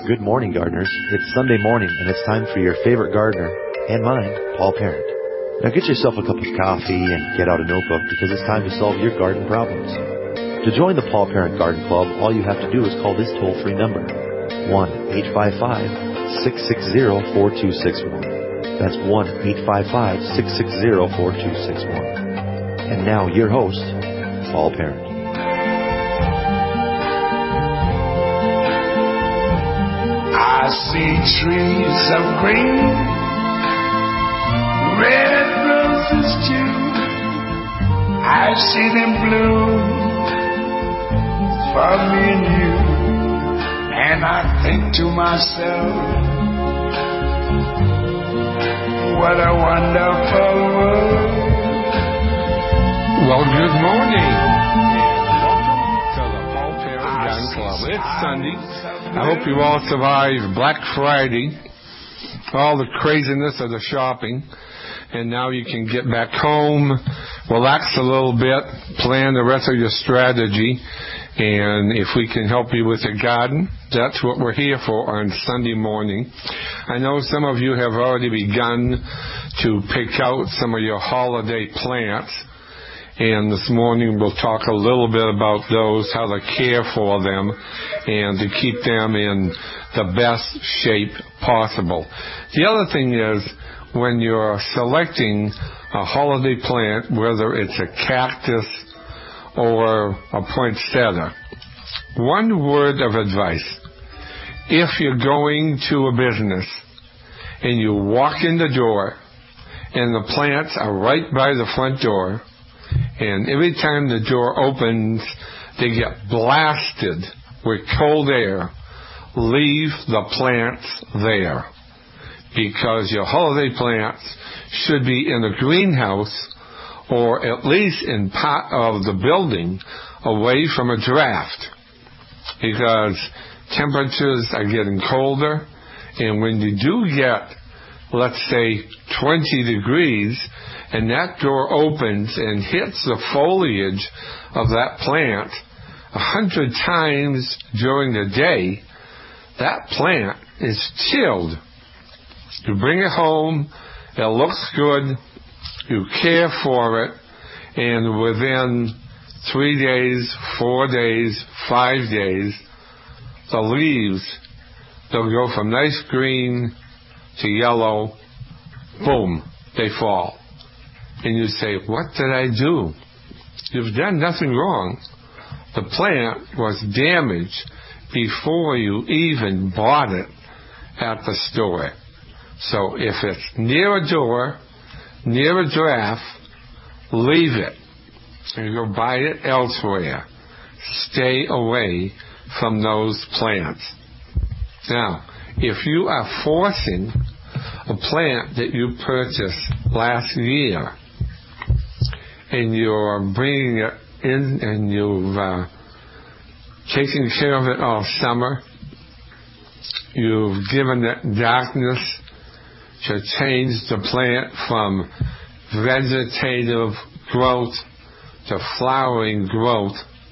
Good morning, gardeners. It's Sunday morning, and it's time for your favorite gardener, and mine, Paul Parent. Now get yourself a cup of coffee and get out a notebook because it's time to solve your garden problems. To join the Paul Parent Garden Club, all you have to do is call this toll-free number, 1-855-660-4261. That's 1-855-660-4261. And now, your host, Paul Parent. I see trees of green, red roses too. I see them bloom for me and you. And I think to myself, what a wonderful world. Well, good morning. Welcome to the Paul Parent Garden Club. It's Sunday. I hope you all survived Black Friday, all the craziness of the shopping, and now you can get back home, relax a little bit, plan the rest of your strategy, and if we can help you with the garden, that's what we're here for on Sunday morning. I know some of you have already begun to pick out some of your holiday plants, and this morning we'll talk a little bit about those, how to care for them, and to keep them in the best shape possible. The other thing is, when you're selecting a holiday plant, whether it's a cactus or a poinsettia, one word of advice. If you're going to a business and you walk in the door and the plants are right by the front door, and every time the door opens, they get blasted with cold air, leave the plants there. Because your holiday plants should be in a greenhouse or at least in part of the building away from a draft. Because temperatures are getting colder, and when you do get, let's say, 20 degrees, and that door opens and hits the foliage of that plant 100 times during the day, that plant is chilled. You bring it home, it looks good, you care for it, and within 3 days, 4 days, 5 days, the leaves, they'll go from nice green to yellow, boom, they fall. And you say, what did I do? You've done nothing wrong. The plant was damaged before you even bought it at the store. So if it's near a door, near a draft, leave it and go buy it elsewhere. Stay away from those plants. Now, if you are forcing a plant that you purchased last year and you're bringing it in and you've taken care of it all summer, you've given it darkness to change the plant from vegetative growth to flowering growth,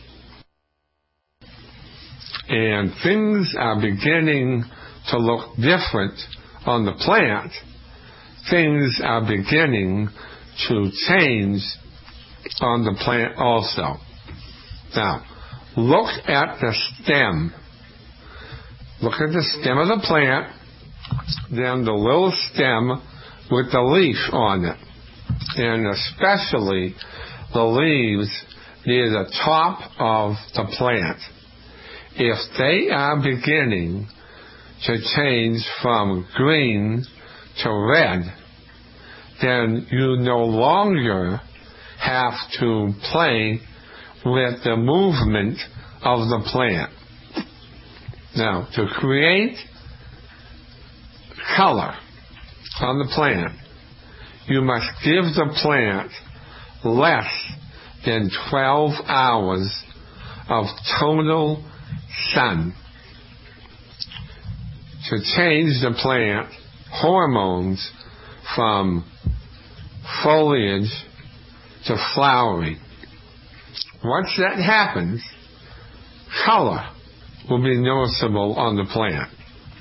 and things are beginning to look different on the plant, things are beginning to change on the plant also. Now, look at the stem. Look at the stem of the plant, then the little stem with the leaf on it, and especially the leaves near the top of the plant. If they are beginning to change from green to red, then you no longer have to play with the movement of the plant. Now, to create color on the plant, you must give the plant less than 12 hours of total sun. To change the plant hormones from foliage to flowering. Once that happens, color will be noticeable on the plant.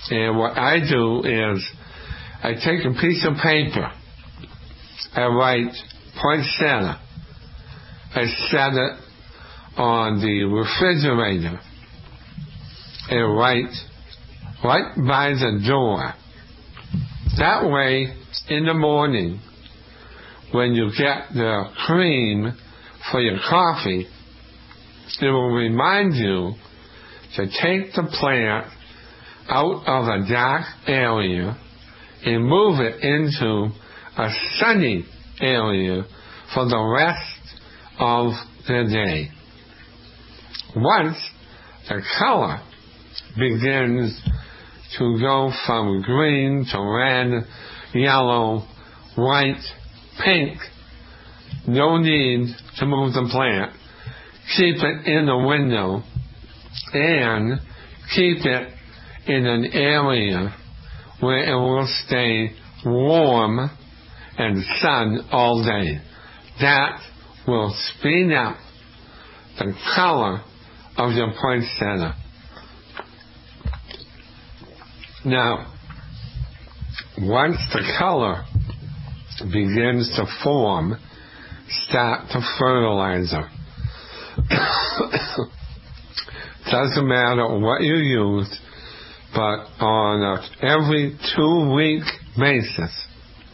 And what I do is I take a piece of paper, I write poinsettia, I set it on the refrigerator, and write right by the door. That way, in the morning, when you get the cream for your coffee, it will remind you to take the plant out of a dark area and move it into a sunny area for the rest of the day. Once the color begins to go from green to red, yellow, white, pink, no need to move the plant. Keep it in the window and keep it in an area where it will stay warm and sun all day. That will speed up the color of your poinsettia. Now, once the color begins to form, start to fertilizer. Doesn't matter what you use, but on a every 2-week basis,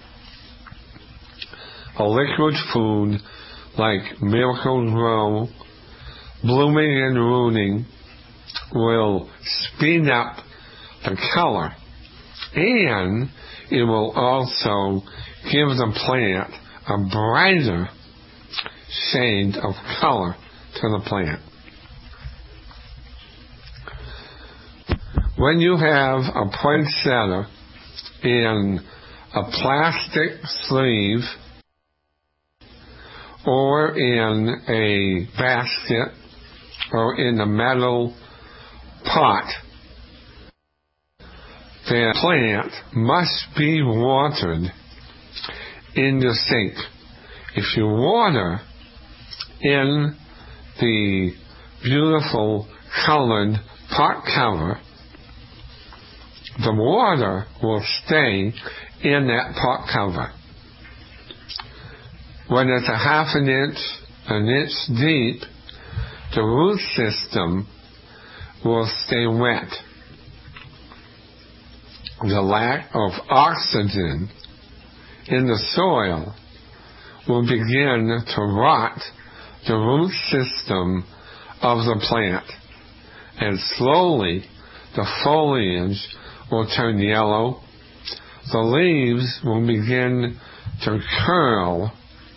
a liquid food like Miracle-Gro, Blooming and Rooting will speed up the color, and it will also give the plant a brighter shade of color to the plant. When you have a poinsettia in a plastic sleeve or in a basket or in a metal pot, the plant must be watered in the sink. If you water in the beautiful colored pot cover, the water will stay in that pot cover. When it's a half an inch deep, the root system will stay wet. The lack of oxygen in the soil will begin to rot the root system of the plant, and slowly the foliage will turn yellow, the leaves will begin to curl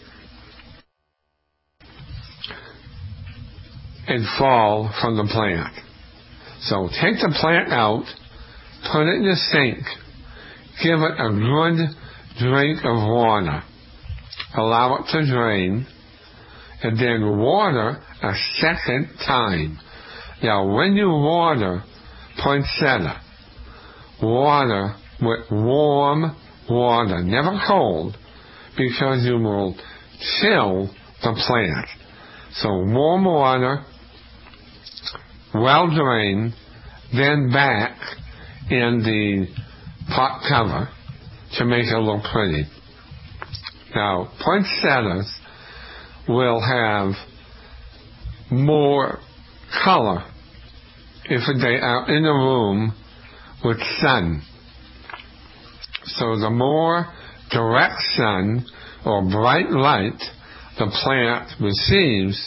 and fall from the plant. So take the plant out, put it in the sink, give it a good drink of water, allow it to drain, and then water a second time. Now, when you water poinsettia, water with warm water, never cold, because you will chill the plant. So warm water, well drained, then back in the pot cover to make it look pretty. Now, poinsettias will have more color if they are in a room with sun. So the more direct sun or bright light the plant receives,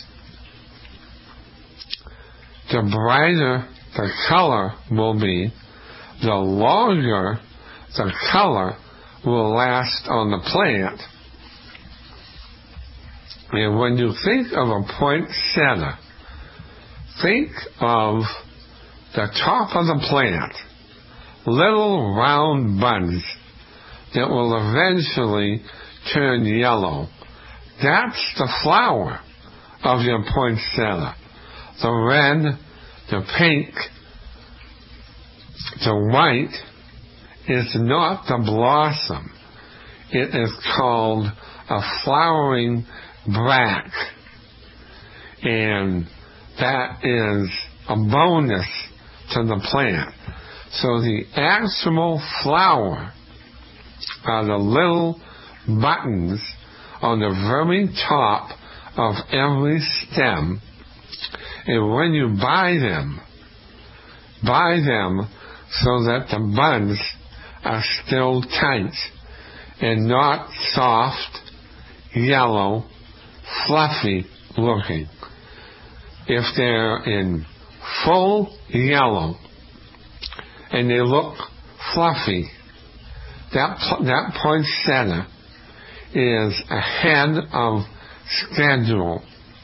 the brighter the color will be, the longer the color will last on the plant. And when you think of a poinsettia, think of the top of the plant, little round buds that will eventually turn yellow. That's the flower of your poinsettia. The red, the pink, the white is not the blossom. It is called a flowering bract. And that is a bonus to the plant. So the actual flower are the little buttons on the very top of every stem. And when you buy them so that the buds are still tight and not soft, yellow, fluffy looking. If they're in full yellow and they look fluffy, that poinsettia is ahead of schedule.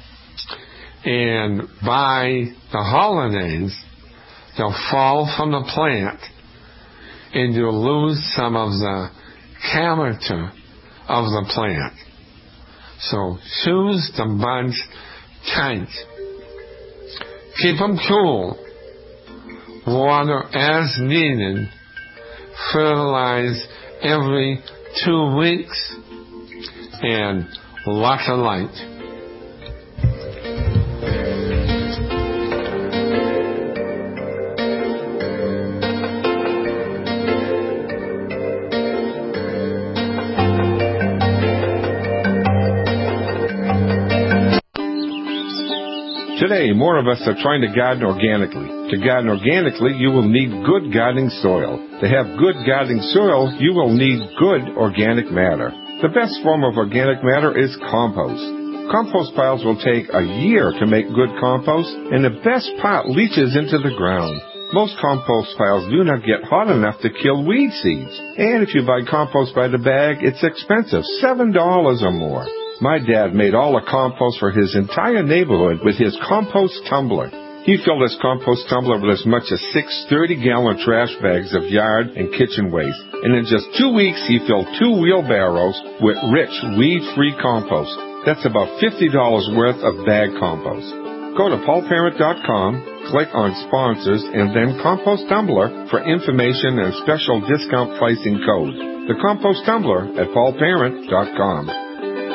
And by the holidays, they'll fall from the plant and you'll lose some of the character of the plant. So choose the buds tight. Keep them cool. Water as needed. Fertilize every 2 weeks. And lots of light. Today, more of us are trying to garden organically. To garden organically, you will need good gardening soil. To have good gardening soil, you will need good organic matter. The best form of organic matter is compost. Compost piles will take a year to make good compost, and the best part leaches into the ground. Most compost piles do not get hot enough to kill weed seeds. And if you buy compost by the bag, it's expensive, $7 or more. My dad made all the compost for his entire neighborhood with his compost tumbler. He filled his compost tumbler with as much as 6 30-gallon trash bags of yard and kitchen waste. And in just 2 weeks, he filled 2 wheelbarrows with rich, weed-free compost. That's about $50 worth of bag compost. Go to paulparent.com, click on Sponsors, and then Compost Tumbler for information and special discount pricing code. The Compost Tumbler at paulparent.com.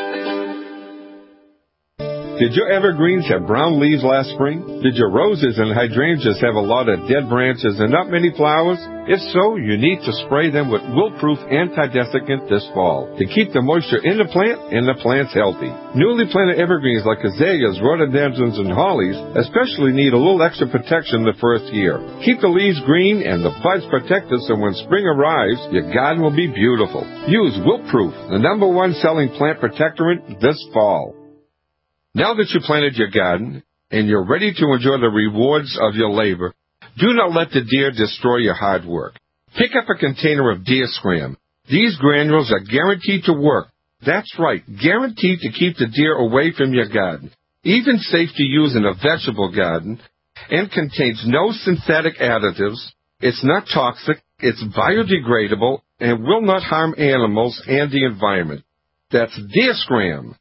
Did your evergreens have brown leaves last spring? Did your roses and hydrangeas have a lot of dead branches and not many flowers? If so, you need to spray them with wilt-proof anti-desiccant this fall to keep the moisture in the plant and the plants healthy. Newly planted evergreens like azaleas, rhododendrons, and hollies especially need a little extra protection the first year. Keep the leaves green and the buds protected so when spring arrives, your garden will be beautiful. Use Wilt-Proof, the #1 selling plant protectorant this fall. Now that you planted your garden and you're ready to enjoy the rewards of your labor, do not let the deer destroy your hard work. Pick up a container of Deer Scram. These granules are guaranteed to work. That's right, guaranteed to keep the deer away from your garden. Even safe to use in a vegetable garden and contains no synthetic additives. It's not toxic, it's biodegradable, and will not harm animals and the environment. That's Deer Scram.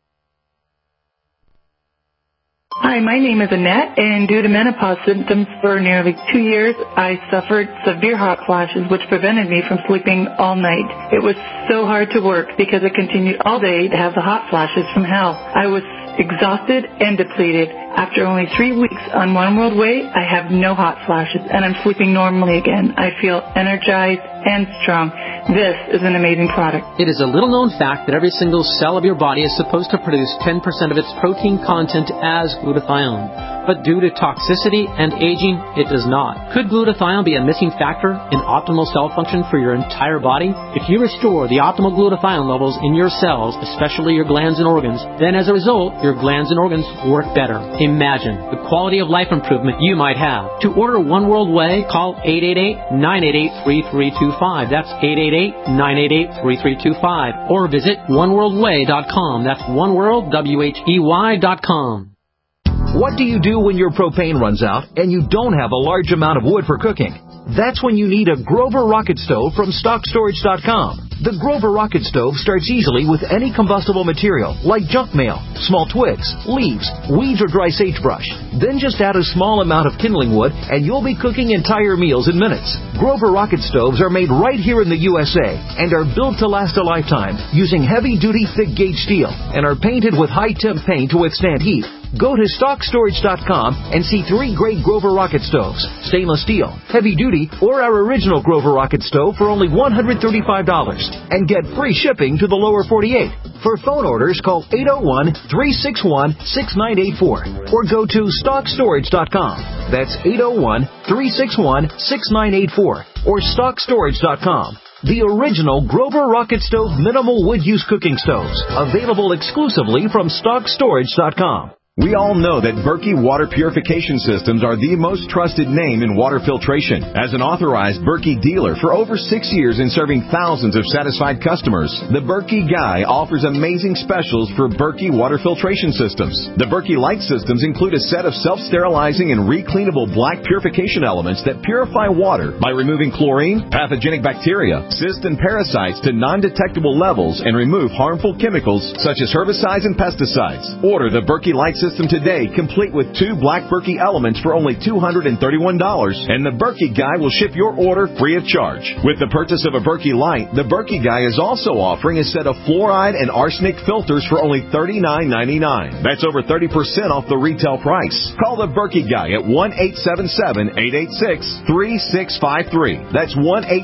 Hi, my name is Annette, and due to menopause symptoms for nearly 2 years, I suffered severe hot flashes, which prevented me from sleeping all night. It was so hard to work because I continued all day to have the hot flashes from hell. I was exhausted and depleted. After only 3 weeks on One World Way, I have no hot flashes, and I'm sleeping normally again. I feel energized and strong. This is an amazing product. It is a little-known fact that every single cell of your body is supposed to produce 10% of its protein content as glutathione. But due to toxicity and aging, it does not. Could glutathione be a missing factor in optimal cell function for your entire body? If you restore the optimal glutathione levels in your cells, especially your glands and organs, then as a result, your glands and organs work better. Imagine the quality of life improvement you might have. To order One World Way, call 888-988-3325. That's 888-988-3325. Or visit oneworldway.com. That's oneworldwhey.com. What do you do when your propane runs out and you don't have a large amount of wood for cooking? That's when you need a Grover Rocket Stove from StockStorage.com. The Grover Rocket Stove starts easily with any combustible material like junk mail, small twigs, leaves, weeds, or dry sagebrush. Then just add a small amount of kindling wood and you'll be cooking entire meals in minutes. Grover Rocket Stoves are made right here in the USA and are built to last a lifetime using heavy-duty thick-gauge steel and are painted with high-temp paint to withstand heat. Go to StockStorage.com and see 3 great Grover rocket stoves, stainless steel, heavy duty, or our original Grover rocket stove for only $135 and get free shipping to the lower 48. For phone orders, call 801-361-6984 or go to StockStorage.com. That's 801-361-6984 or StockStorage.com. The original Grover Rocket Stove Minimal Wood Use Cooking Stoves, available exclusively from StockStorage.com. We all know that Berkey Water Purification Systems are the most trusted name in water filtration. As an authorized Berkey dealer for over 6 years and serving thousands of satisfied customers, the Berkey Guy offers amazing specials for Berkey Water Filtration Systems. The Berkey Light Systems include a set of self-sterilizing and recleanable black purification elements that purify water by removing chlorine, pathogenic bacteria, cysts, and parasites to non-detectable levels and remove harmful chemicals such as herbicides and pesticides. Order the Berkey Light System today, complete with 2 black Berkey elements for only $231, and the Berkey Guy will ship your order free of charge. With the purchase of a Berkey Light, the Berkey Guy is also offering a set of fluoride and arsenic filters for only $39.99. That's over 30% off the retail price. Call the Berkey Guy at 1-877-886-3653. That's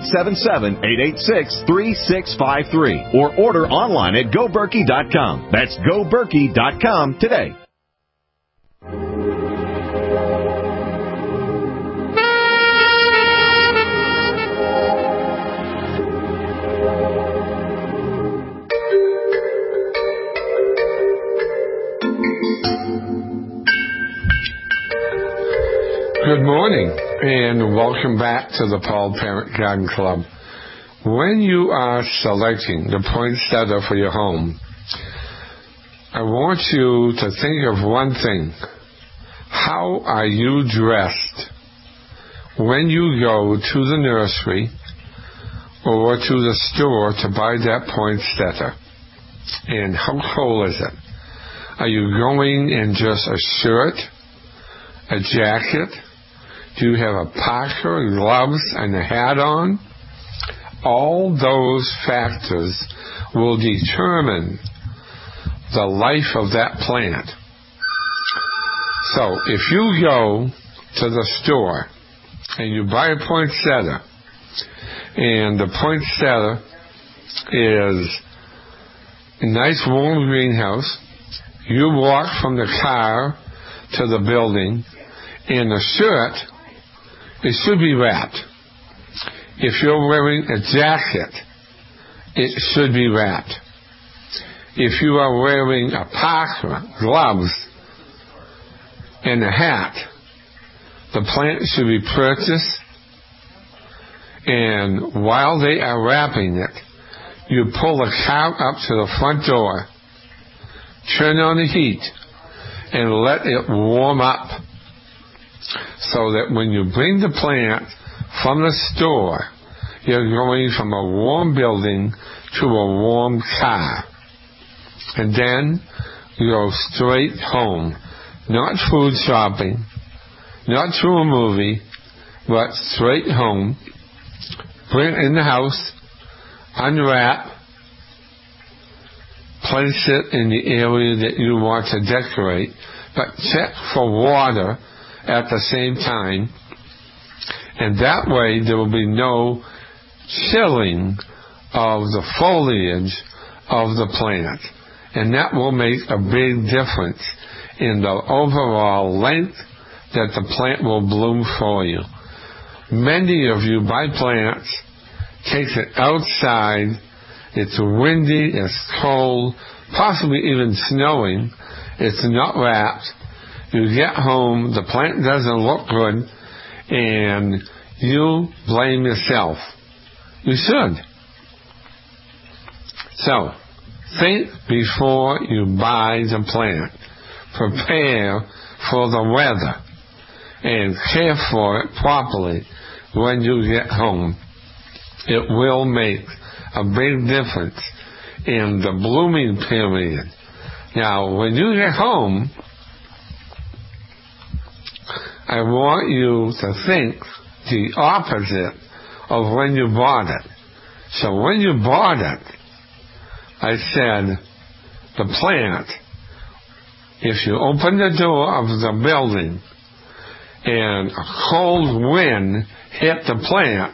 1-877-886-3653. Or order online at GoBerkey.com. That's GoBerkey.com today. Good morning, and welcome back to the Paul Parent Garden Club. When you are selecting the poinsettia for your home, I want you to think of one thing. How are you dressed when you go to the nursery or to the store to buy that poinsettia? And how cold is it? Are you going in just a shirt, a jacket? Do you have a parka, gloves, and a hat on? All those factors will determine the life of that plant. So if you go to the store and you buy a poinsettia, and the poinsettia is a nice warm greenhouse, you walk from the car to the building, and the shirt, it should be wrapped. If you're wearing a jacket, it should be wrapped. If you are wearing a parka, gloves, and a hat, the plant should be purchased, and while they are wrapping it, you pull the car up to the front door, turn on the heat, and let it warm up, so that when you bring the plant from the store, you're going from a warm building to a warm car. And then you go straight home. Not food shopping, not to a movie, but straight home. Bring it in the house, unwrap, place it in the area that you want to decorate, but check for water at the same time, and that way there will be no chilling of the foliage of the plant, and that will make a big difference in the overall length that the plant will bloom for you. Many of you buy plants, takes it outside, it's windy, it's cold, possibly even snowing, it's not wrapped. You get home, the plant doesn't look good, and you blame yourself. You should. So, think before you buy the plant. Prepare for the weather and care for it properly when you get home. It will make a big difference in the blooming period. Now, when you get home, I want you to think the opposite of when you bought it. So when you bought it, I said the plant if you open the door of the building and a cold wind hit the plant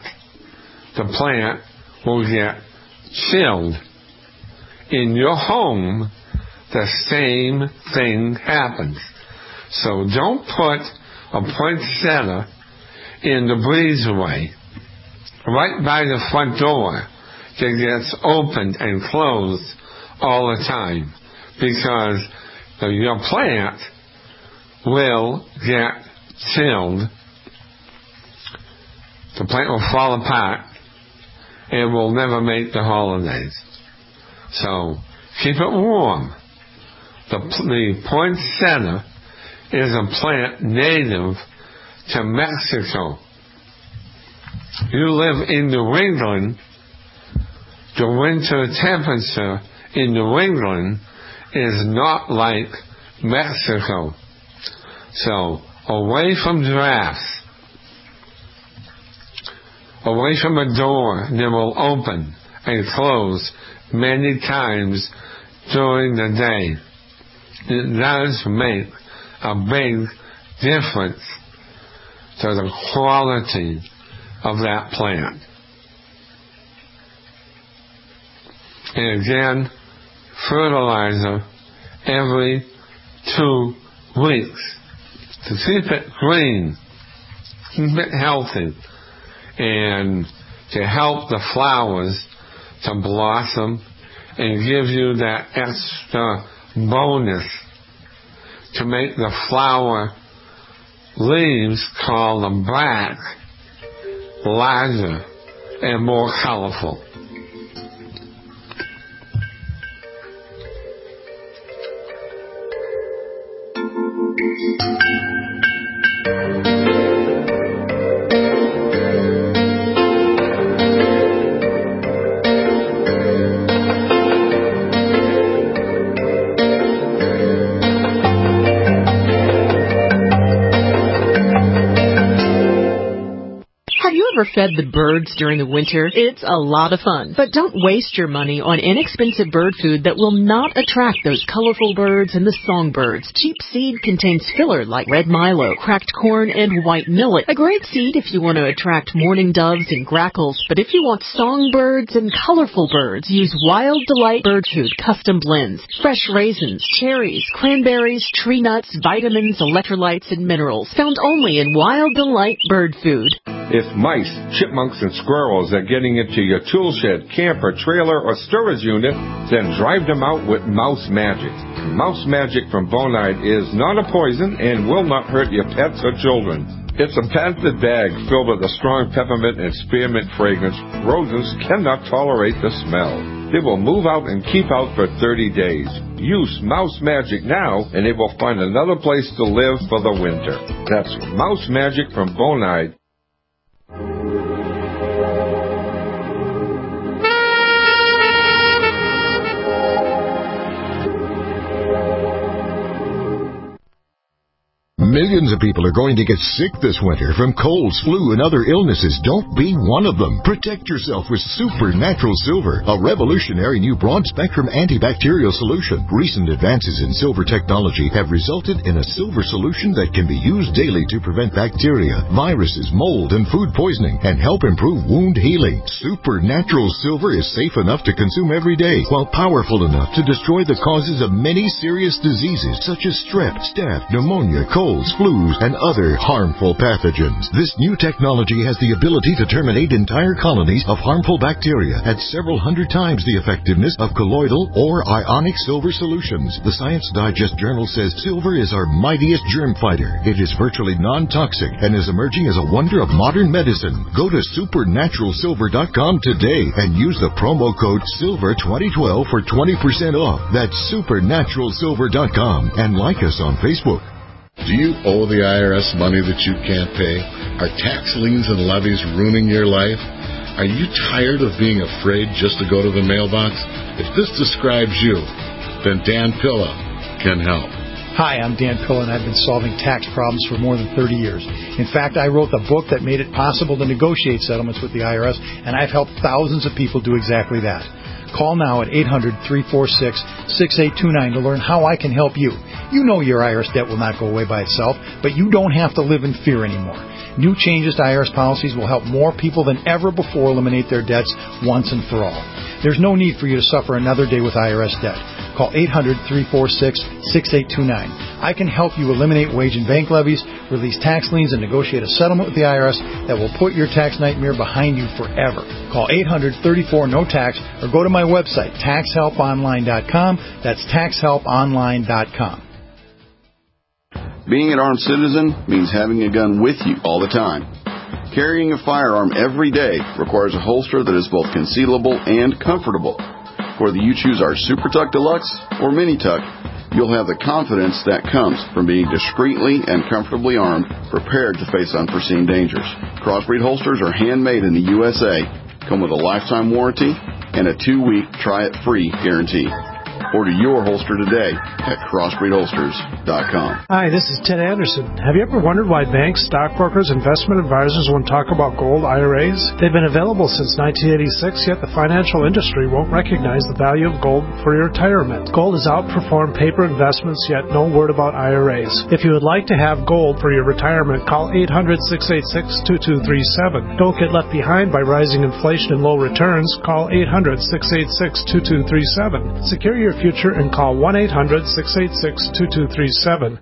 will get chilled. In your home, the same thing happens. So don't put a poinsettia in the breezeway right by the front door that gets opened and closed all the time, because your plant will get chilled. The plant will fall apart and will never make the holidays. So keep it warm. The poinsettia is a plant native to Mexico. You live in New England, the winter temperature in New England is not like Mexico. So away from drafts, away from a door that will open and close many times during the day. It does make a big difference to the quality of that plant. And again, fertilizer every 2 weeks to keep it green, keep it healthy, and to help the flowers to blossom and give you that extra bonus to make the flower leaves, called the back, larger and more colorful. Fed the birds during the winter? It's a lot of fun. But don't waste your money on inexpensive bird food that will not attract those colorful birds and the songbirds. Cheap seed contains filler like red milo, cracked corn, and white millet. A great seed if you want to attract mourning doves and grackles. But if you want songbirds and colorful birds, use Wild Delight Bird Food Custom Blends. Fresh raisins, cherries, cranberries, tree nuts, vitamins, electrolytes, and minerals. Found only in Wild Delight Bird Food. If mice, chipmunks, and squirrels are getting into your tool shed, camper, trailer, or storage unit, then drive them out with Mouse Magic. Mouse Magic from Bonide is not a poison and will not hurt your pets or children. It's a patented bag filled with a strong peppermint and spearmint fragrance. Rodents cannot tolerate the smell. They will move out and keep out for 30 days. Use Mouse Magic now, and they will find another place to live for the winter. That's Mouse Magic from Bonide. Millions of people are going to get sick this winter from colds, flu, and other illnesses. Don't be one of them. Protect yourself with Supernatural Silver, a revolutionary new broad-spectrum antibacterial solution. Recent advances in silver technology have resulted in a silver solution that can be used daily to prevent bacteria, viruses, mold, and food poisoning, and help improve wound healing. Supernatural Silver is safe enough to consume every day, while powerful enough to destroy the causes of many serious diseases such as strep, staph, pneumonia, colds, flus, and other harmful pathogens. This new technology has the ability to terminate entire colonies of harmful bacteria at several hundred times the effectiveness of colloidal or ionic silver solutions. The Science Digest Journal says silver is our mightiest germ fighter. It is virtually non-toxic and is emerging as a wonder of modern medicine. Go to supernaturalsilver.com today and use the promo code SILVER2012 for 20% off. That's supernaturalsilver.com, and like us on Facebook. Do you owe the IRS money that you can't pay? Are tax liens and levies ruining your life? Are you tired of being afraid just to go to the mailbox? If this describes you, then Dan Pilla can help. Hi, I'm Dan Pilla, and I've been solving tax problems for more than 30 years. In fact, I wrote the book that made it possible to negotiate settlements with the IRS, and I've helped thousands of people do exactly that. Call now at 800-346-6829 to learn how I can help you. You know your IRS debt will not go away by itself, but you don't have to live in fear anymore. New changes to IRS policies will help more people than ever before eliminate their debts once and for all. There's no need for you to suffer another day with IRS debt. Call 800-346-6829. I can help you eliminate wage and bank levies, release tax liens, and negotiate a settlement with the IRS that will put your tax nightmare behind you forever. Call 800-34-NO-TAX or go to my website, taxhelponline.com. That's taxhelponline.com. Being an armed citizen means having a gun with you all the time. Carrying a firearm every day requires a holster that is both concealable and comfortable. Whether you choose our Super Tuck Deluxe or Mini Tuck, you'll have the confidence that comes from being discreetly and comfortably armed, prepared to face unforeseen dangers. Crossbreed holsters are handmade in the USA, come with a lifetime warranty, and a 2-week try-it-free guarantee. Order your holster today at crossbreedholsters.com. Hi, this is Ted Anderson. Have you ever wondered why banks, stockbrokers, investment advisors won't talk about gold IRAs? They've been available since 1986, yet the financial industry won't recognize the value of gold for your retirement. Gold has outperformed paper investments, yet no word about IRAs. If you would like to have gold for your retirement, call 800-686-2237. Don't get left behind by rising inflation and low returns. Call 800-686-2237. Secure your future and call 1-800-686-2237.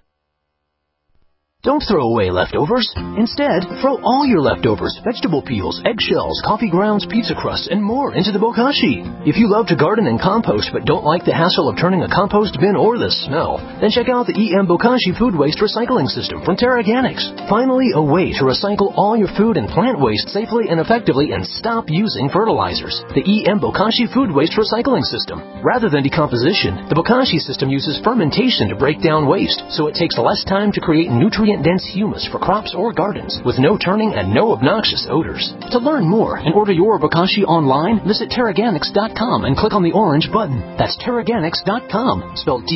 Don't throw away leftovers. Instead, throw all your leftovers, vegetable peels, eggshells, coffee grounds, pizza crusts, and more into the bokashi. If you love to garden and compost but don't like the hassle of turning a compost bin or the smell, then check out the EM Bokashi Food Waste Recycling System from TerraGanix. Finally, a way to recycle all your food and plant waste safely and effectively and stop using fertilizers. The EM Bokashi Food Waste Recycling System. Rather than decomposition, the Bokashi system uses fermentation to break down waste, so it takes less time to create nutrient-dense humus for crops or gardens, with no turning and no obnoxious odors. To learn more and order your Bokashi online, visit TerraGanix.com and click on the orange button. That's TerraGanix.com, spelled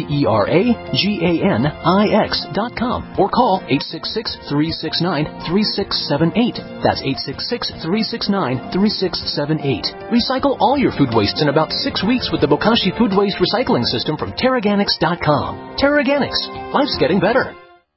TerraGanix.com, or call 866-369-3678. That's 866-369-3678. Recycle all your food waste in about 6 weeks with the Bokashi Food Waste Recycling System from TerraGanix.com. TerraGanix. Life's getting better.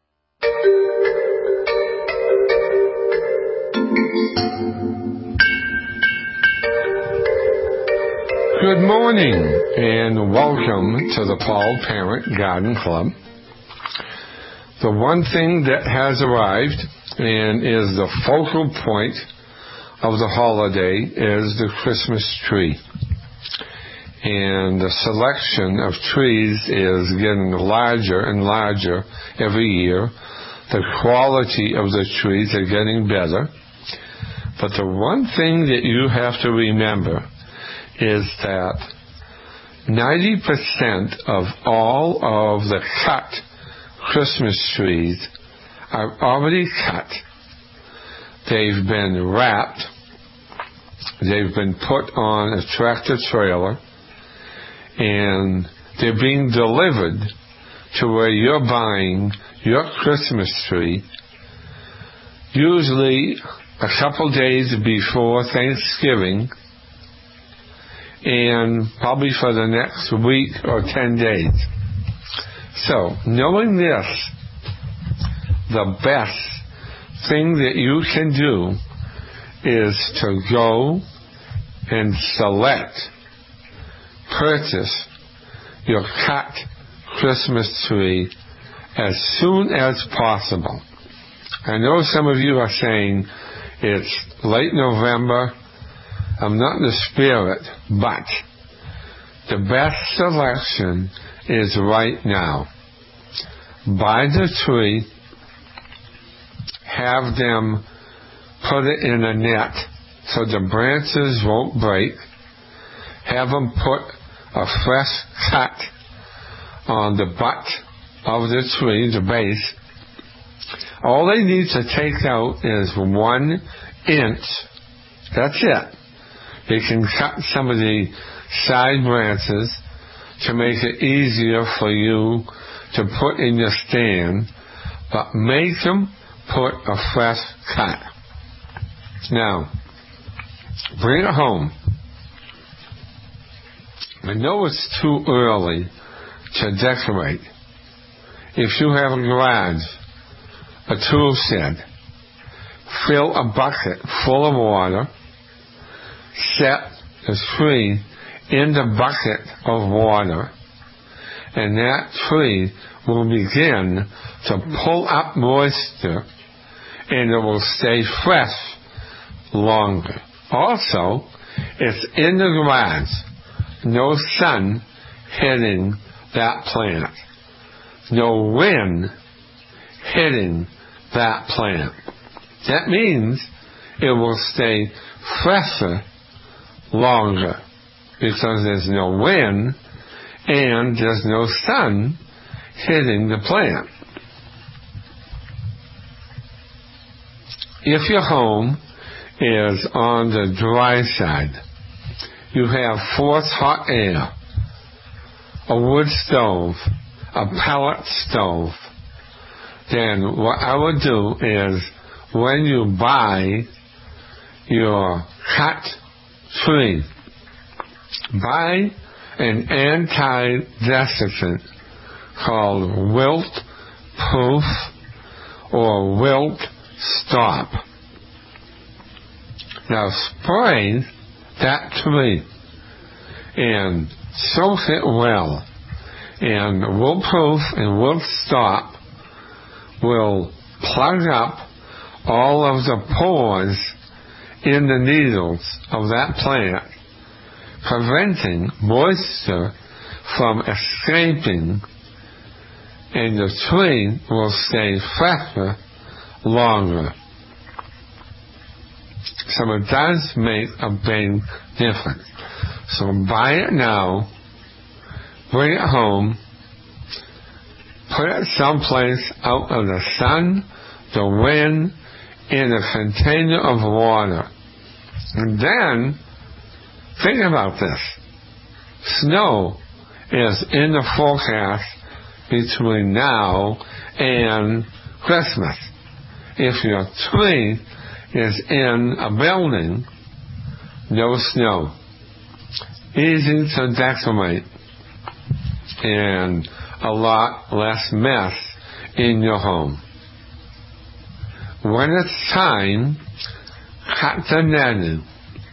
Good morning and welcome to the Paul Parent Garden Club. The one thing that has arrived and is the focal point of the holiday is the Christmas tree. And the selection of trees is getting larger and larger every year. The quality of the trees are getting better. But the one thing that you have to remember is that 90% of all of the cut Christmas trees are already cut. They've been wrapped. They've been put on a tractor trailer. And they're being delivered to where you're buying your Christmas tree, usually a couple days before Thanksgiving, and probably for the next week or 10 days. So, knowing this, the best thing that you can do is to go and purchase your cut Christmas tree as soon as possible. I know some of you are saying it's late November, I'm not in the spirit, but the best selection is right now. Buy the tree, have them put it in a net so the branches won't break, have them put a fresh cut on the butt of the tree, the base. All they need to take out is 1 inch. That's it. They can cut some of the side branches to make it easier for you to put in your stand, but make them put a fresh cut. Now, bring it home. I know it's too early to decorate. if you have a garage, a tool shed, fill a bucket full of water, set the tree in the bucket of water, and that tree will begin to pull up moisture, and it will stay fresh longer. Also, it's in the garage, no sun hitting that plant, no wind hitting that plant. That means it will stay fresher longer because there's no wind and there's no sun hitting the plant. If your home is on the dry side, you have forced hot air, a wood stove, a pellet stove, then what I would do is when you buy your cut tree, buy an anti-desiccant called Wilt Proof or Wilt Stop. Now spray that tree and soak it well, and Wilt Proof and Wilt Stop will plug up all of the pores in the needles of that plant, preventing moisture from escaping, and the tree will stay fresher longer. So it does make a big difference. So buy it now, bring it home, put it someplace out of the sun, the wind, in a container of water. And then, think about this. Snow is in the forecast between now and Christmas. If your tree is in a building, no snow. Easy to decorate and a lot less mess in your home. When it's time, cut the netting.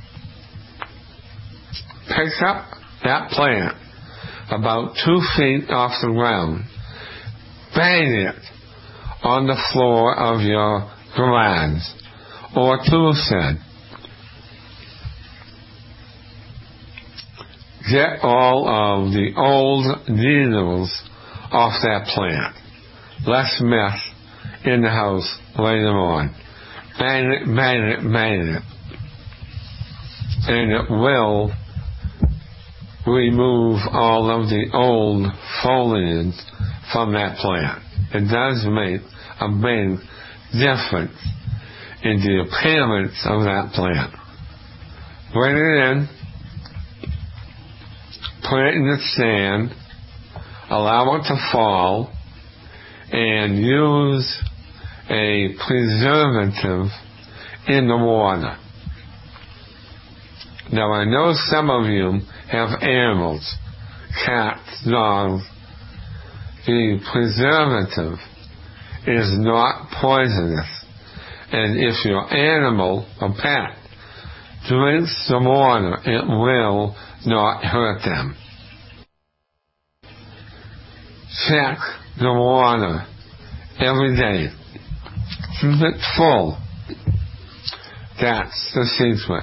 Pick up that plant about 2 feet off the ground. Bang it on the floor of your garage or tool shed. Get all of the old needles off that plant. Less mess in the house later on. Bang it, bang it, bang it. And it will remove all of the old foliage from that plant. It does make a big difference in the appearance of that plant. Bring it in, put it in the sand, allow it to fall, and use a preservative in the water. Now I know some of you have animals, cats, dogs. The preservative is not poisonous, and if your animal, a pet, drinks the water, it will not hurt them. Check the water every day. Keep it full. That's the secret.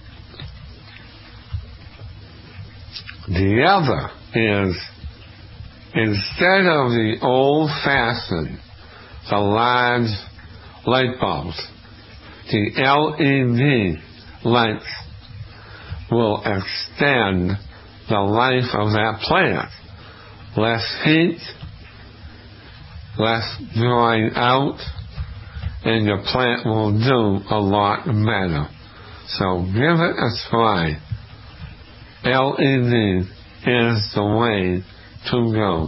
The other is, instead of the old-fashioned, the large light bulbs, the LED lights will extend the life of that plant. Less heat, less drying out, and your plant will do a lot better. So give it a try. LED is the way to go.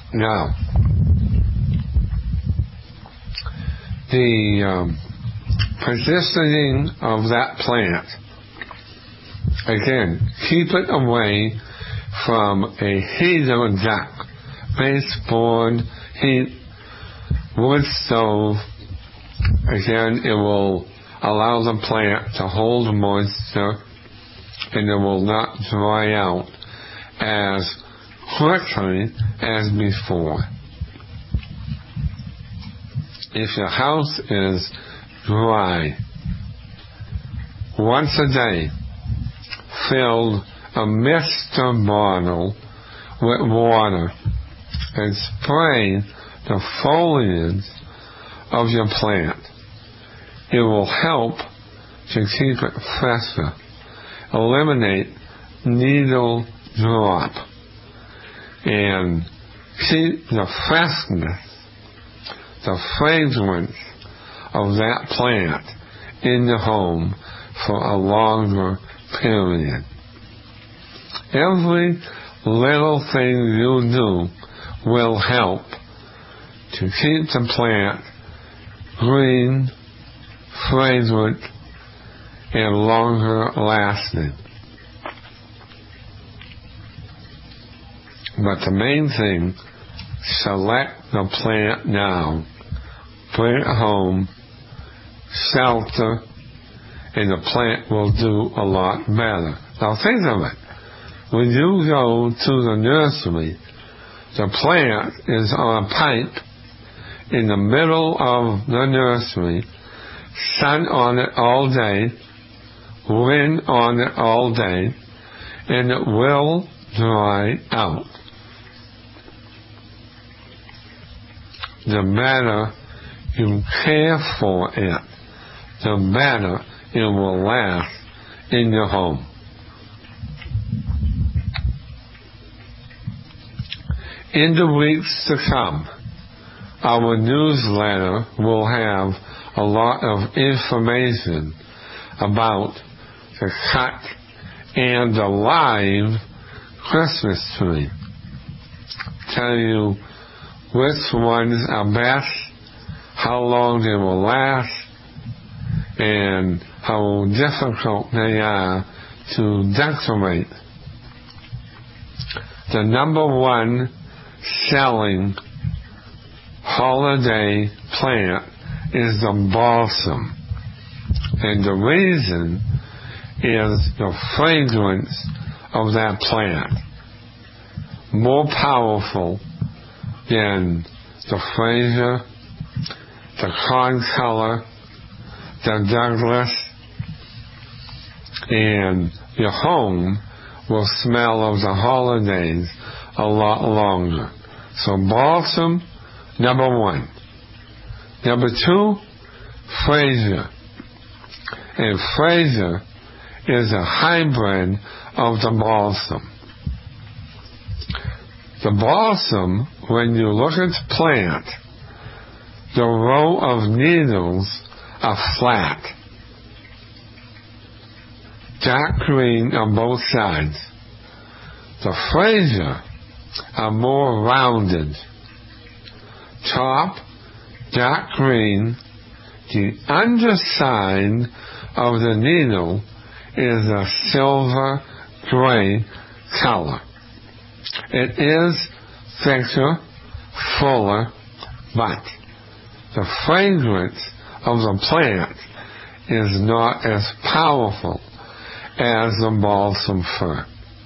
Now, the positioning of that plant. Again, keep it away from a heater duct, baseboard, heat, wood stove. Again, it will allow the plant to hold moisture and it will not dry out as quickly as before. If your house is dry, once a day, fill a mister bottle with water and spray the foliage of your plant. It will help to keep it fresher, eliminate needle drop, and keep the freshness, the fragrance of that plant in the home for a longer period. Every little thing you do will help to keep the plant green, fragrant, and longer lasting. But the main thing, select the plant now, bring it home, shelter, and the plant will do a lot better. Now think of it. When you go to the nursery, the plant is on a pipe in the middle of the nursery, sun on it all day, wind on it all day, and it will dry out. The better you care for it, the better it will last in your home. In the weeks to come, our newsletter will have a lot of information about the cut and the live Christmas tree. Tell you which ones are best, how long they will last, and how difficult they are to decorate. The number one selling holiday plant is the balsam, and the reason is the fragrance of that plant, more powerful than the Fraser, the Concolor, the Douglas, and your home will smell of the holidays a lot longer. So balsam, number one. Number two, Fraser. And Fraser is a hybrid of the balsam. The balsam, when you look at the plant, the row of needles are flat, dark green on both sides. The Fraser are more rounded. Top, dark green. The underside of the needle is a silver gray color. It is thicker, fuller, but the fragrance of the plant is not as powerful as the balsam fir.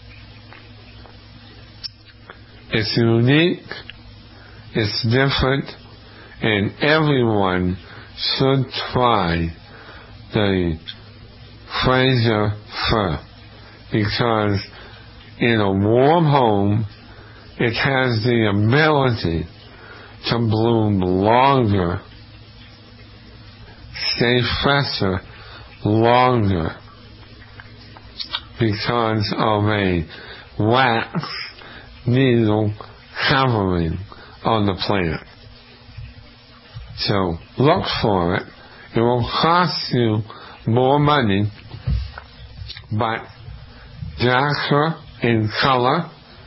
It's unique, it's different, and everyone should try the Fraser fir, because in a warm home it has the ability to bloom longer, stay fresher longer, because of a wax needle covering on the plant. So look for it. It will cost you more money, but darker in color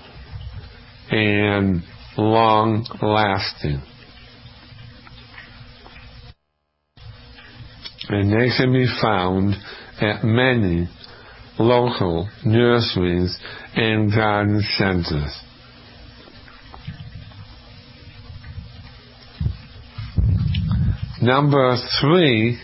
and long lasting. and they can be found at many local nurseries and garden centers. Number 3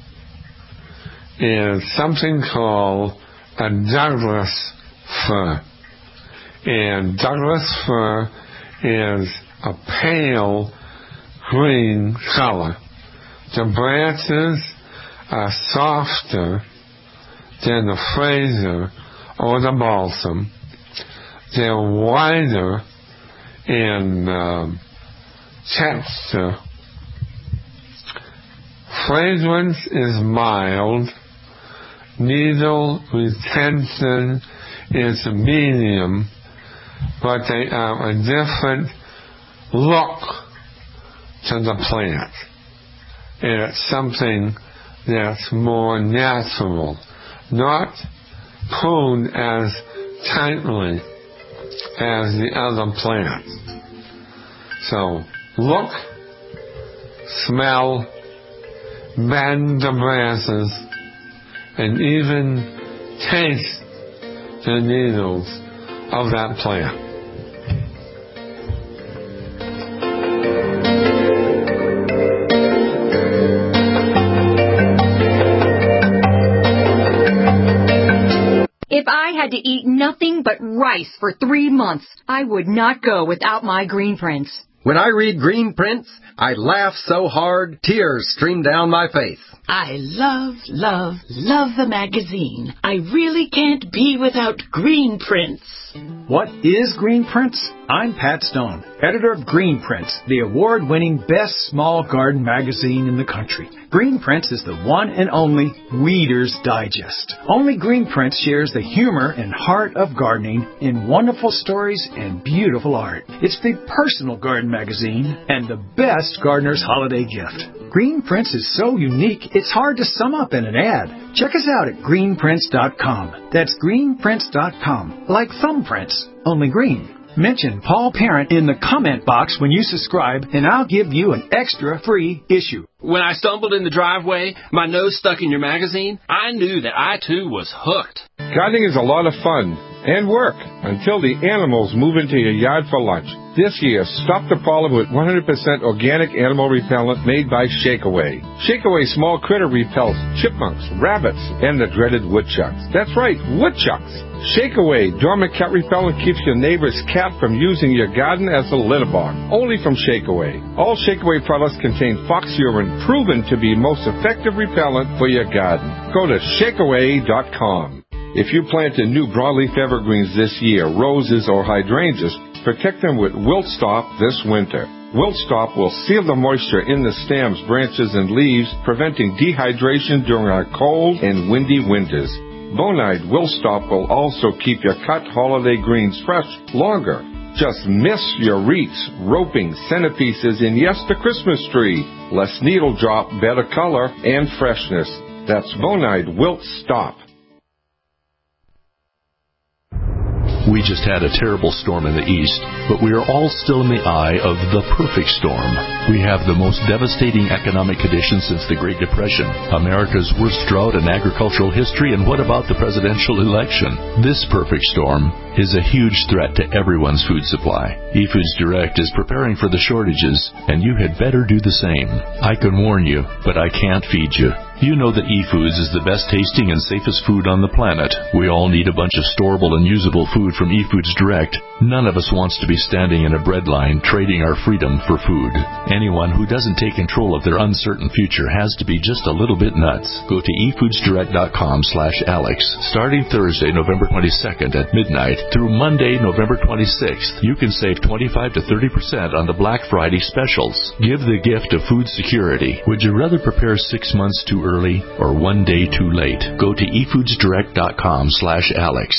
is something called a Douglas fir. And Douglas fir is a pale green color. The branches are softer than the Fraser or the balsam. They're wider in texture. Fragrance is mild. Needle retention is medium, but they are a different look to the plant. And it's something that's more natural, not pruned as tightly as the other plants. So look, smell, bend the branches, and even taste the needles of that plant. If I had to eat nothing but rice for 3 months, I would not go without my Green Prince. When I read Green Prince, I laugh so hard, tears stream down my face. I love the magazine. I really can't be without Green Prince. What is Green Prince? I'm Pat Stone, editor of Green Prince, the award-winning best small garden magazine in the country. Green Prince is the one and only Weeder's Digest. Only Green Prince shares the humor and heart of gardening in wonderful stories and beautiful art. It's the personal garden magazine and the best gardener's holiday gift. Green Prince is so unique, it's hard to sum up in an ad. Check us out at greenprince.com. That's greenprince.com, like thumbprints, only green. Mention Paul Parent in the comment box when you subscribe, and I'll give you an extra free issue. When I stumbled in the driveway, my nose stuck in your magazine, I knew that I too was hooked. Gardening is a lot of fun and work until the animals move into your yard for lunch. This year, stop the problem with 100% organic animal repellent made by Shakeaway. Shakeaway small critter repels chipmunks, rabbits, and the dreaded woodchucks. That's right, woodchucks. Shakeaway dormant cat repellent keeps your neighbor's cat from using your garden as a litter box. Only from Shakeaway. All Shakeaway products contain fox urine, proven to be most effective repellent for your garden. Go to shakeaway.com. If you planted new broadleaf evergreens this year, roses or hydrangeas, protect them with Wilt Stop this winter. Wilt Stop will seal the moisture in the stems, branches, and leaves, preventing dehydration during our cold and windy winters. Bonide Wilt Stop will also keep your cut holiday greens fresh longer. Just miss your wreaths, roping, centerpieces, and yes, the Christmas tree. Less needle drop, better color, and freshness. That's Bonide Wilt Stop. We just had a terrible storm in the east, but we are all still in the eye of the perfect storm. We have the most devastating economic conditions since the Great Depression, America's worst drought in agricultural history, and what about the presidential election? This perfect storm is a huge threat to everyone's food supply. eFoods Direct is preparing for the shortages, and you had better do the same. I can warn you, but I can't feed you. You know that eFoods is the best tasting and safest food on the planet. We all need a bunch of storable and usable food from eFoods Direct. None of us wants to be standing in a bread line trading our freedom for food. Anyone who doesn't take control of their uncertain future has to be just a little bit nuts. Go to efoodsdirect.com/Alex. Starting Thursday, November 22nd at midnight through Monday, November 26th, you can save 25 to 30% on the Black Friday specials. Give the gift of food security. Would you rather prepare 6 months too early or one day too late? Go to efoodsdirect.com/Alex.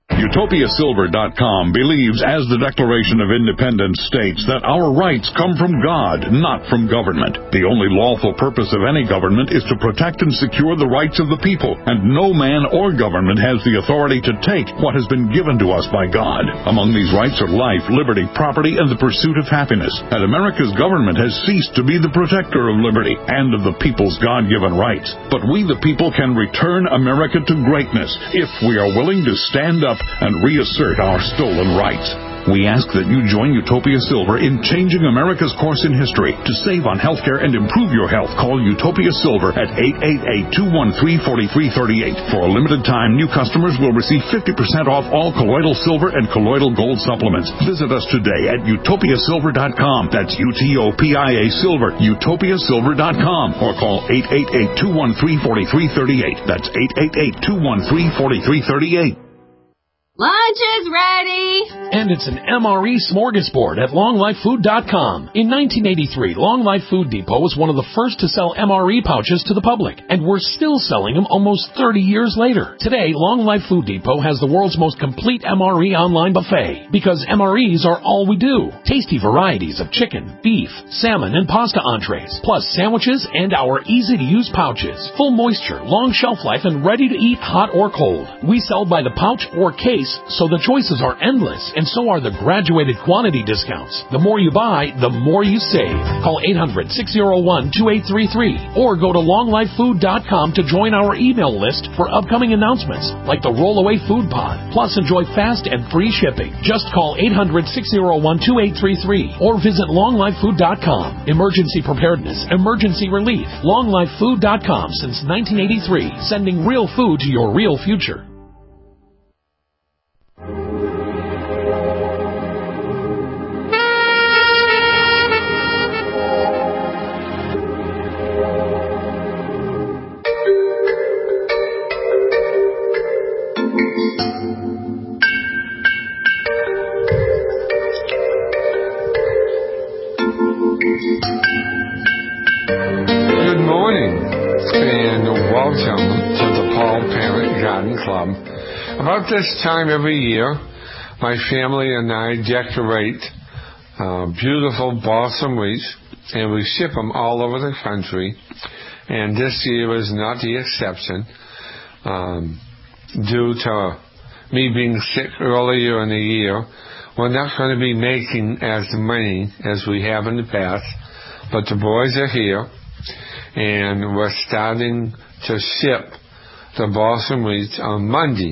UtopiaSilver.com believes, as the Declaration of Independence states, that our rights come from God, not from government. The only lawful purpose of any government is to protect and secure the rights of the people, and no man or government has the authority to take what has been given to us by God. Among these rights are life, liberty, property, and the pursuit of happiness. And America's government has ceased to be the protector of liberty and of the people's God-given rights. But we, the people, can return America to greatness if we are willing to stand up and reassert our stolen rights. We ask that you join Utopia Silver in changing America's course in history. To save on healthcare and improve your health, call Utopia Silver at 888-213-4338. For a limited time, new customers will receive 50% off all colloidal silver and colloidal gold supplements. Visit us today at utopiasilver.com. That's UTOPIA Silver, utopiasilver.com. Or call 888-213-4338. That's 888-213-4338. Lunch is ready! And it's an MRE smorgasbord at LongLifeFood.com. In 1983, Long Life Food Depot was one of the first to sell MRE pouches to the public, and we're still selling them almost 30 years later. Today, Long Life Food Depot has the world's most complete MRE online buffet, because MREs are all we do. Tasty varieties of chicken, beef, salmon, and pasta entrees, plus sandwiches and our easy-to-use pouches. Full moisture, long shelf life, and ready to eat hot or cold. We sell by the pouch or case, so the choices are endless, and so are the graduated quantity discounts. The more you buy, the more you save. Call 800-601-2833 or go to longlifefood.com to join our email list for upcoming announcements like the Rollaway Food Pod. Plus, enjoy fast and free shipping. Just call 800-601-2833 or visit longlifefood.com. Emergency preparedness, emergency relief. longlifefood.com since 1983, sending real food to your real future. Good morning, and welcome to the Paul Parent Garden Club. About this time every year, my family and I decorate beautiful balsam wreaths, and we ship them all over the country. And this year is not the exception. Due to me being sick earlier in the year, we're not going to be making as many as we have in the past, but the boys are here, and we're starting to ship the balsam wreaths on Monday.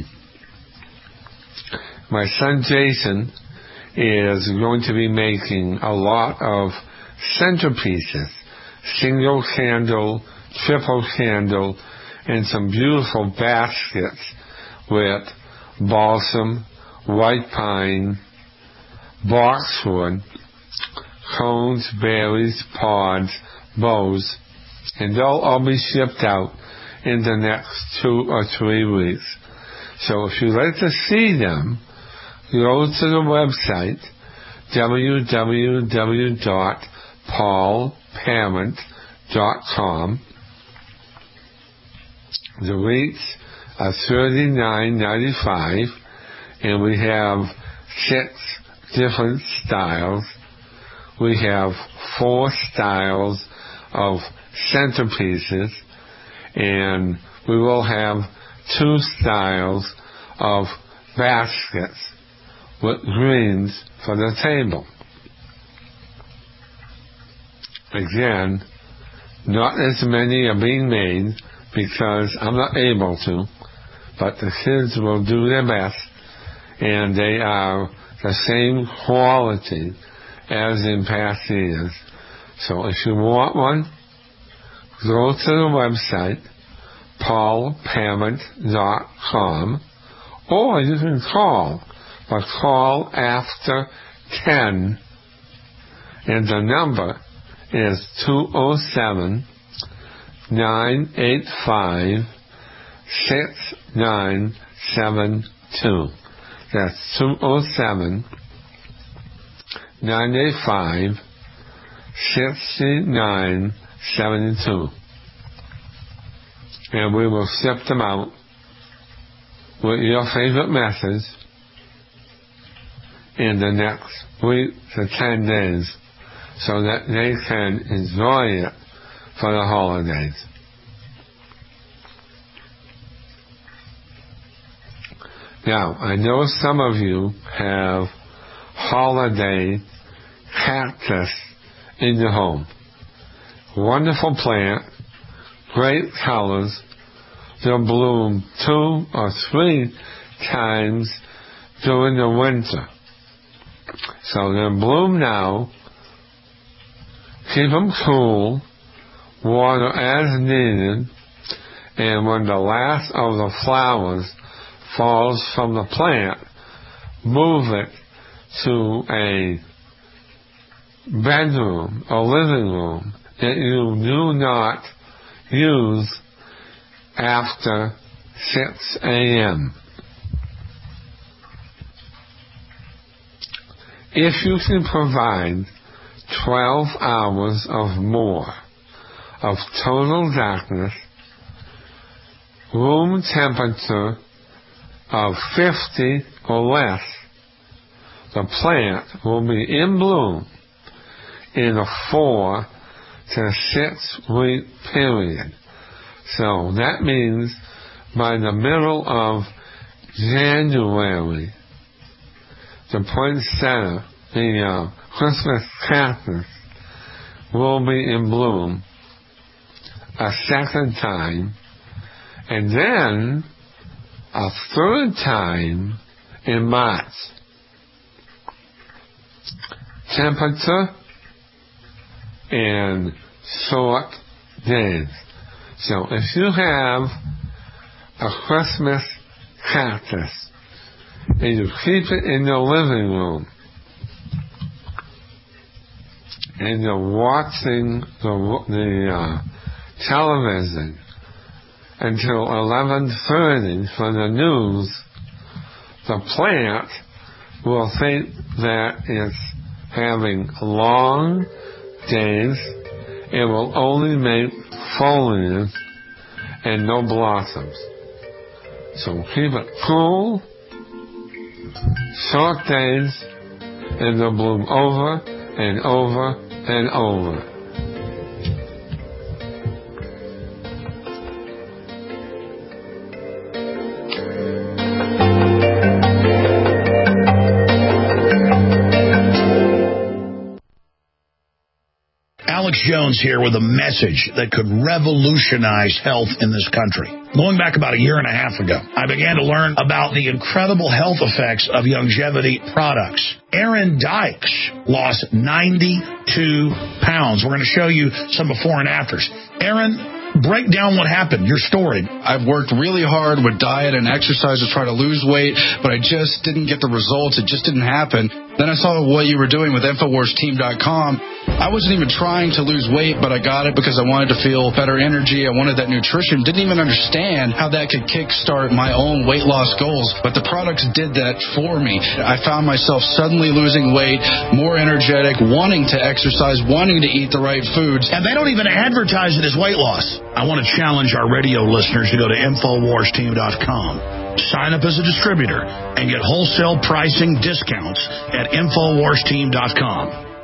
My son Jason is going to be making a lot of centerpieces, single candle, triple candle, and some beautiful baskets with balsam, white pine, boxwood, cones, berries, pods, bows, and they'll all be shipped out in the next 2 or 3 weeks. So if you'd like to see them, go to the website www.paulparent.com. The rates are $39.95, and we have 6 different styles. We have 4 styles of centerpieces, and we will have 2 styles of baskets with greens for the table. Again, not as many are being made because I'm not able to, but the kids will do their best, and they are the same quality as in past years. So if you want one, go to the website paulparent.com, or you can call, but call after 10, and the number is 207-985-6972. That's 207-985-6972. And we will ship them out with your favorite methods in the next week to 10 days so that they can enjoy it for the holidays. Now, I know some of you have holiday cactus in your home. Wonderful plant, great colors. They'll bloom 2 or 3 times during the winter. So they'll bloom now. Keep them cool, water as needed, and when the last of the flowers falls from the plant, move it to a bedroom, a living room that you do not use after 6 a.m. If you can provide 12 hours of more of total darkness, room temperature of 50 or less, the plant will be in bloom in a 4 to 6 week period. So that means by the middle of January, the poinsettia, the Christmas cactus, will be in bloom a second time, and then a third time in March. Temperature and short days. So if you have a Christmas cactus and you keep it in the living room and you're watching the television until 11:30 for the news, the plant will think that it's having long days. It will only make foliage and no blossoms. So keep it cool, short days, and they'll bloom over and over and over. Alex Jones here with a message that could revolutionize health in this country. Going back about a year and a half ago, I began to learn about the incredible health effects of longevity products. Aaron Dykes lost 92 pounds. We're going to show you some before and afters. Aaron, break down what happened, your story. I've worked really hard with diet and exercise to try to lose weight, but I just didn't get the results. It just didn't happen. Then I saw what you were doing with InfoWarsTeam.com. I wasn't even trying to lose weight, but I got it because I wanted to feel better energy. I wanted that nutrition. Didn't even understand how that could kickstart my own weight loss goals, but the products did that for me. I found myself suddenly losing weight, more energetic, wanting to exercise, wanting to eat the right foods. And they don't even advertise it as weight loss. I want to challenge our radio listeners to go to InfoWarsTeam.com. Sign up as a distributor and get wholesale pricing discounts at InfoWarsTeam.com.